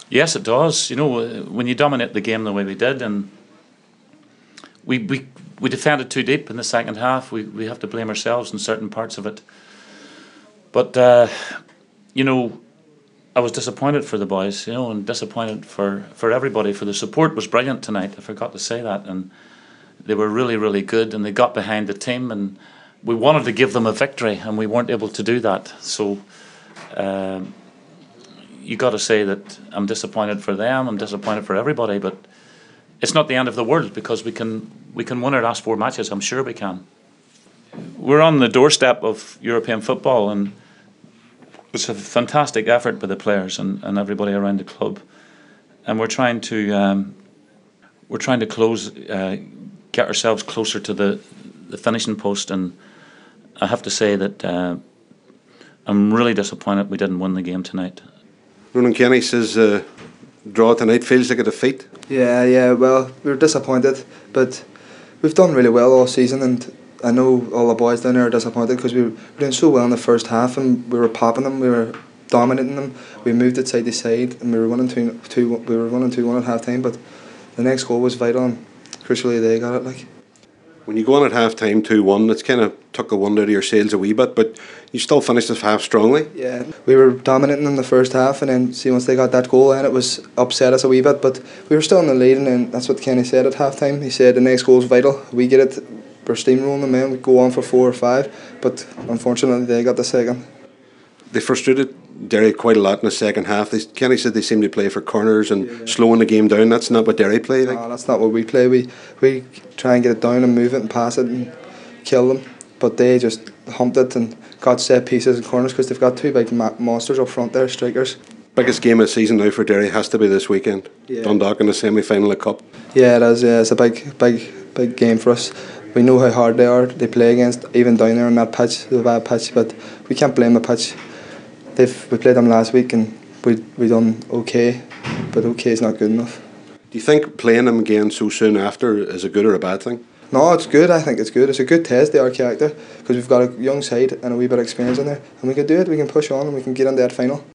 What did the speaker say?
Yes, it does. You know, when you dominate the game the way we did, and we defended too deep in the second half. We have to blame ourselves in certain parts of it. But you know, I was disappointed for the boys. You know, and disappointed for everybody. For the support was brilliant tonight. I forgot to say that, and they were really, really good, and they got behind the team, and we wanted to give them a victory, and we weren't able to do that. So. You got to say that I'm disappointed for them. I'm disappointed for everybody, but it's not the end of the world because we can win our last 4 matches. I'm sure we can. We're on the doorstep of European football, and it's a fantastic effort by the players and everybody around the club. And we're trying to close, get ourselves closer to the finishing post. And I have to say that I'm really disappointed we didn't win the game tonight. Ronan Kenny says draw tonight feels like a defeat. Yeah. Well, we were disappointed, but we've done really well all season, and I know all the boys down there are disappointed because we were doing so well in the first half, and we were popping them, we were dominating them. We moved it side to side, and we were running 2-1 at half time. But the next goal was vital, and crucially they got it. Like. When you go on at half time 2-1, it's kind of took the wind out of your sails a wee bit, but you still finished the half strongly. Yeah, we were dominating in the first half, and then see once they got that goal in, it was upset us a wee bit, but we were still in the lead, and that's what Kenny said at half time. He said the next goal is vital. We get it, we're steamrolling them in, we go on for 4 or 5, but unfortunately they got the second. They frustrated Derry quite a lot in the second half. Kenny said they seemed to play for corners and slowing the game down. That's not what Derry play like. No, that's not what we play. We try and get it down and move it and pass it and kill them, but they just humped it and got set pieces and corners because they've got 2 big monsters up front there, strikers. Biggest game of the season now for Derry has to be this weekend. Yeah. Dundalk in the semi-final of the Cup. Yeah, it is. Yeah, it's a big game for us. We know how hard they are. They play against, even down there on that pitch, the bad pitch, but we can't blame the pitch. We played them last week and we done okay, but okay is not good enough. Do you think playing them again so soon after is a good or a bad thing? No, it's good. I think it's good. It's a good test of our character because we've got a young side and a wee bit of experience in there, and we can do it. We can push on and we can get into that final.